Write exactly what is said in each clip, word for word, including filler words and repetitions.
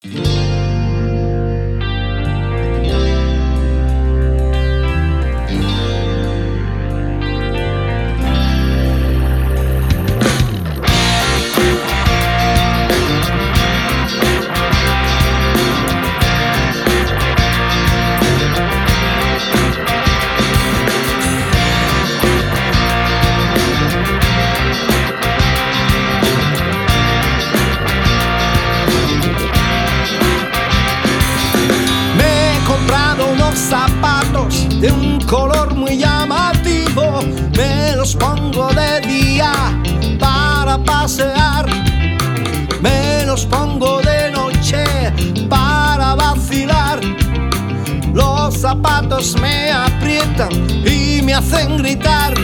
Zapatos de un color muy llamativo, me los pongo de día para pasear, me los pongo de noche para vacilar. Los zapatos me aprietan y me hacen gritar.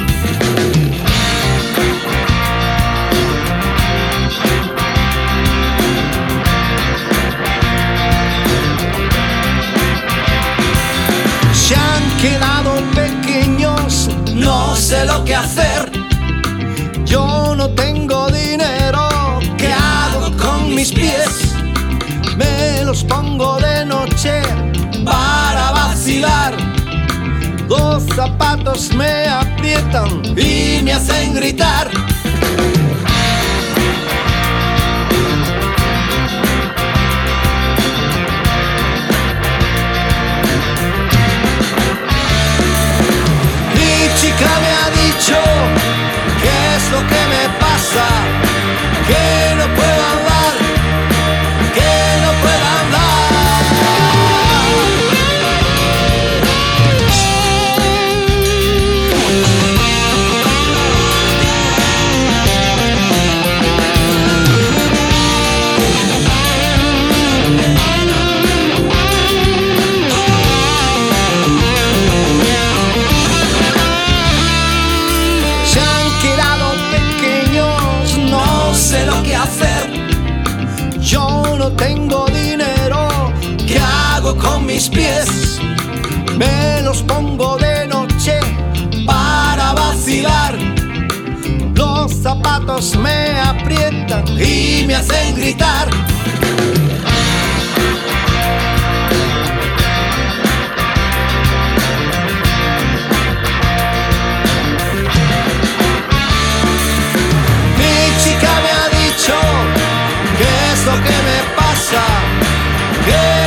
Se han quedado pequeños, no sé lo que hacer. Yo no tengo dinero, ¿qué hago con mis pies? Me los pongo de noche para vacilar. Los zapatos me aprietan y me hacen gritar. Me ha dicho qué es lo que me pasa, que no puedo hablar, que no puedo hablar. Yo no tengo dinero, ¿qué hago con mis pies? Me los pongo de noche para vacilar. Los zapatos me aprietan y me hacen gritar. ¿Qué es lo que me pasa? ¿Qué